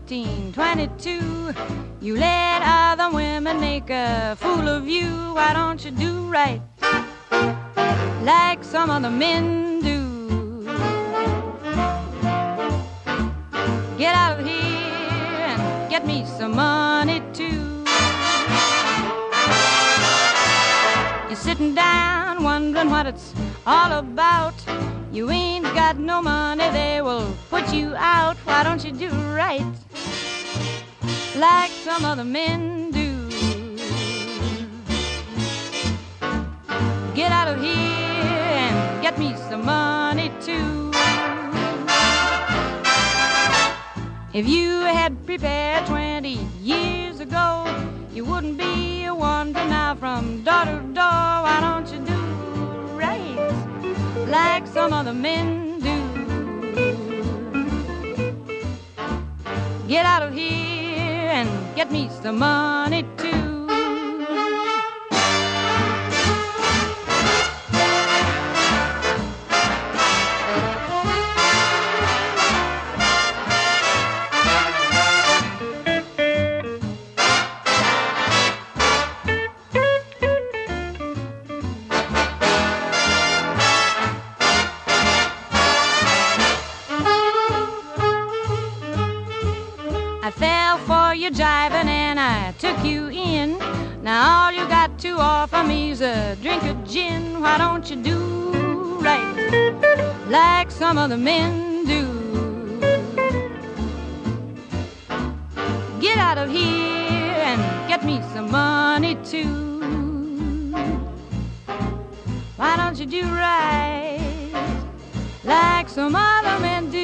1922. You let other women make a fool of you. Why don't you do right like some other men do? Get out of here and get me some money too. You're sitting down wondering what it's all about. You ain't got no money, they will put you out. Why don't you do right like some other men do? Get out of here and get me some money too. If you had prepared 20 years ago, you wouldn't be wandering now from door to door. Why don't you do right like some other men do? Get out of here and get me some money too. I fell for your jiving and I took you in. Now all you got to offer me's a drink of gin. Why don't you do right like some other men do? Get out of here and get me some money too. Why don't you do right like some other men do?